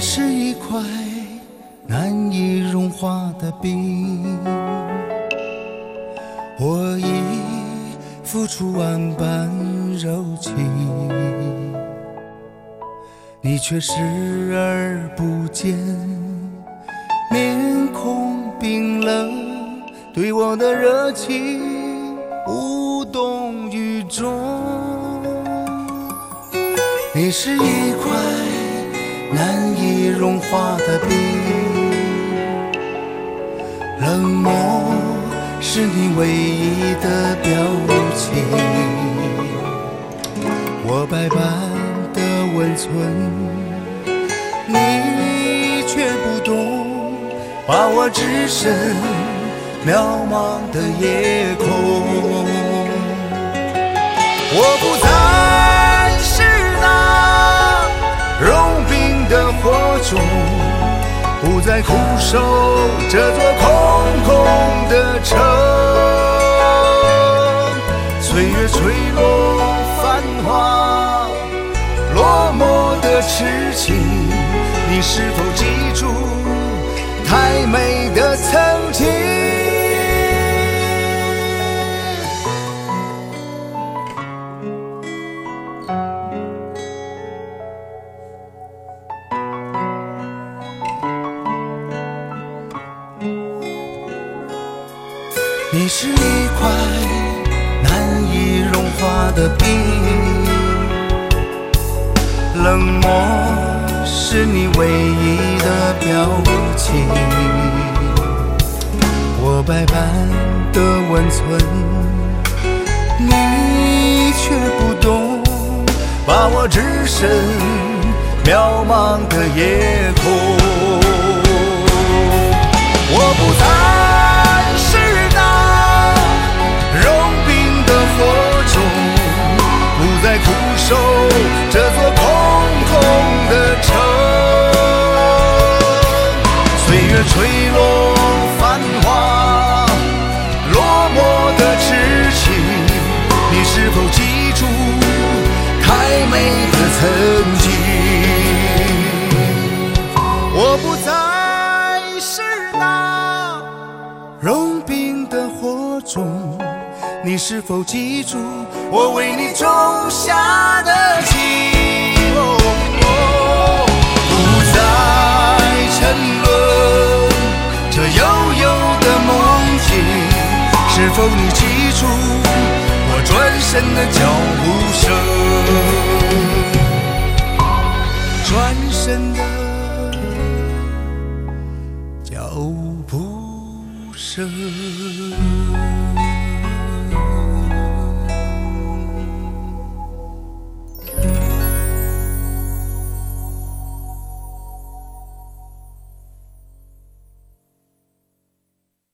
是一块难以融化的冰，我已付出万般柔情，你却视而不见，面孔冰冷，对我的热情无动于衷。你是一块难以融化的冰，冷漠是你唯一的表情，我百般的温存，你却不懂，把我置身渺茫的夜空。我不再是那融冰的火种，不再苦守这座空空的城。岁月吹落繁华落寞的痴情，你是否记住太美的曾经？你是一块难以融化的冰，冷漠是你唯一的表情，我百般的温存，你却不懂，把我置身渺茫的夜空。我不再是那融冰的火种，不再苦守这座空空的城。岁月吹落繁华落寞的痴情，你是否记住太美的曾经？我不再是那融冰的火种，你是否记住我为你种下的情？不再沉沦这悠悠的梦境，是否你记住我转身的脚步声？转身的